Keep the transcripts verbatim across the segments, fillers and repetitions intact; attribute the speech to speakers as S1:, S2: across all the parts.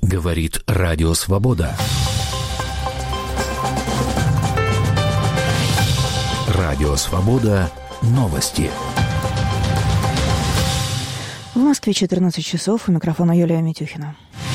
S1: Говорит Радио Свобода. Радио Свобода. Новости.
S2: В Москве четырнадцать часов. У микрофона Юлия Митюхина.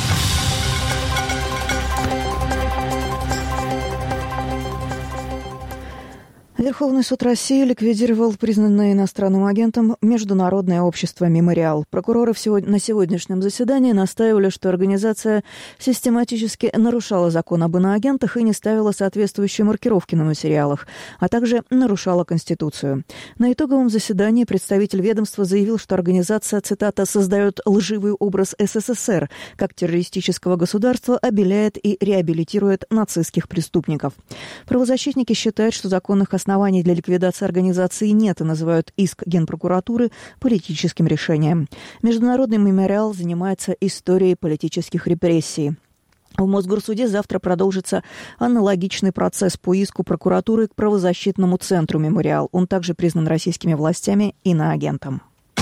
S2: Верховный суд России ликвидировал признанное иностранным агентом Международное общество «Мемориал». Прокуроры на сегодняшнем заседании настаивали, что организация систематически нарушала закон об иноагентах и не ставила соответствующие маркировки на материалах, а также нарушала Конституцию. На итоговом заседании представитель ведомства заявил, что организация, цитата, «создает лживый образ СССР как террористического государства, обеляет и реабилитирует нацистских преступников». Правозащитники считают, что законных оснований Оснований для ликвидации организации нет и называют иск Генпрокуратуры политическим решением. Международный мемориал занимается историей политических репрессий. В Мосгорсуде завтра продолжится аналогичный процесс по иску прокуратуры к правозащитному центру «Мемориал». Он также признан российскими властями иноагентом.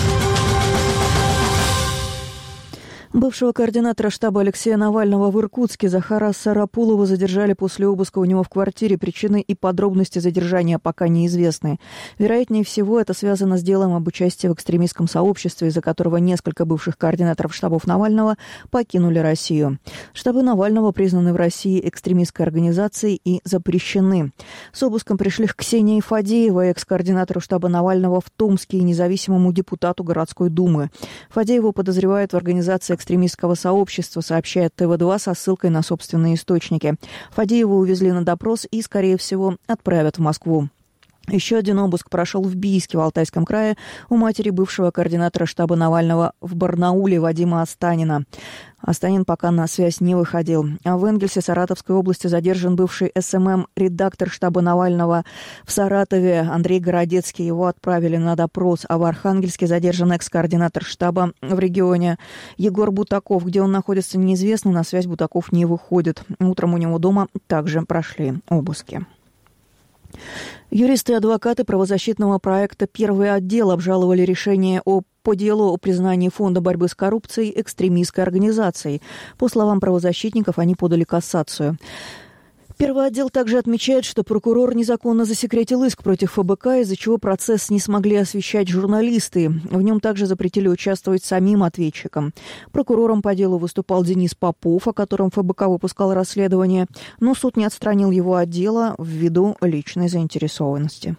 S2: Бывшего координатора штаба Алексея Навального в Иркутске Захара Сарапулова задержали после обыска у него в квартире. Причины и подробности задержания пока неизвестны. Вероятнее всего, это связано с делом об участии в экстремистском сообществе, из-за которого несколько бывших координаторов штабов Навального покинули Россию. Штабы Навального признаны в России экстремистской организацией и запрещены. С обыском пришли к Ксении Фадеевой, экс-координатору штаба Навального в Томске и независимому депутату городской думы. Фадееву подозревают в организации экстремистского сообщества, сообщает тэ вэ два со ссылкой на собственные источники. Фадеева увезли на допрос и, скорее всего, отправят в Москву. Еще один обыск прошел в Бийске, в Алтайском крае, у матери бывшего координатора штаба Навального в Барнауле Вадима Останина. Останин пока на связь не выходил. А в Энгельсе Саратовской области задержан бывший эс эм эм-редактор штаба Навального в Саратове Андрей Городецкий. Его отправили на допрос. А в Архангельске задержан экс-координатор штаба в регионе Егор Бутаков. Где он находится, неизвестно. На связь Бутаков не выходит. Утром у него дома также прошли обыски. Юристы и адвокаты правозащитного проекта «Первый отдел» обжаловали решение о по делу о признании Фонда борьбы с коррупцией экстремистской организацией. По словам правозащитников, они подали кассацию. Первый отдел также отмечает, что прокурор незаконно засекретил иск против эф бэ ка, из-за чего процесс не смогли освещать журналисты. В нем также запретили участвовать самим ответчикам. Прокурором по делу выступал Денис Попов, о котором эф бэ ка выпускал расследование, но суд не отстранил его от дела ввиду личной заинтересованности.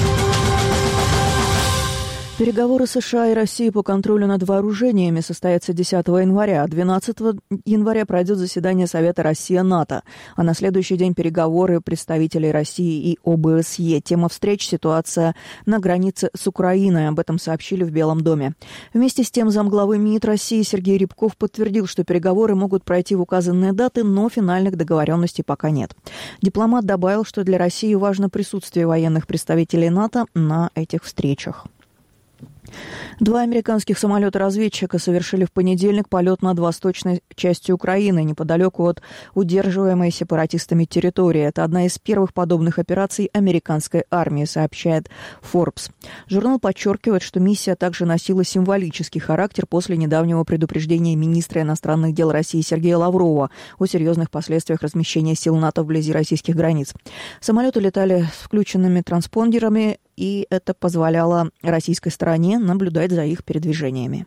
S2: Переговоры США и России по контролю над вооружениями состоятся десятого января. двенадцатого января пройдет заседание Совета Россия-НАТО, а на следующий день переговоры представителей России и о бэ эс е. Тема встреч – ситуация на границе с Украиной. Об этом сообщили в Белом доме. Вместе с тем замглавы МИД России Сергей Рябков подтвердил, что переговоры могут пройти в указанные даты, но финальных договоренностей пока нет. Дипломат добавил, что для России важно присутствие военных представителей НАТО на этих встречах. Два американских самолета-разведчика совершили в понедельник полет над восточной частью Украины, неподалеку от удерживаемой сепаратистами территории. Это одна из первых подобных операций американской армии, сообщает Forbes. Журнал подчеркивает, что миссия также носила символический характер после недавнего предупреждения министра иностранных дел России Сергея Лаврова о серьезных последствиях размещения сил НАТО вблизи российских границ. Самолеты летали с включенными транспондерами, и это позволяло российской стороне наблюдать за их передвижениями.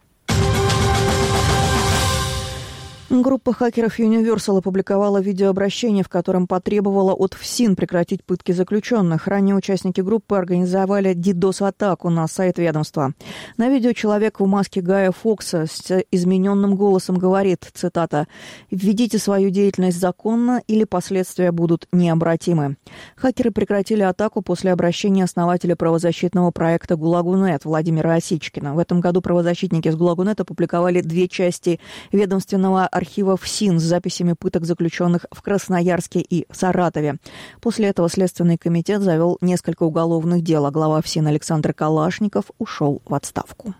S2: Группа хакеров Universal опубликовала видеообращение, в котором потребовала от ФСИН прекратить пытки заключенных. Ранее участники группы организовали дидос-атаку на сайт ведомства. На видео человек в маске Гая Фокса с измененным голосом говорит, цитата, «Введите свою деятельность законно, или последствия будут необратимы». Хакеры прекратили атаку после обращения основателя правозащитного проекта «ГУЛАГу.нет» Владимира Осечкина. В этом году правозащитники с «ГУЛАГу.нет» опубликовали две части ведомственного архива ФСИН с записями пыток заключенных в Красноярске и Саратове. После этого Следственный комитет завел несколько уголовных дел, а глава ФСИН Александр Калашников ушел в отставку.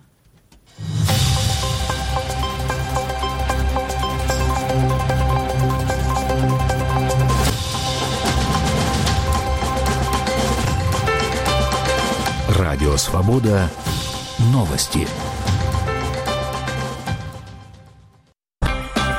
S1: Радио Свобода. Новости.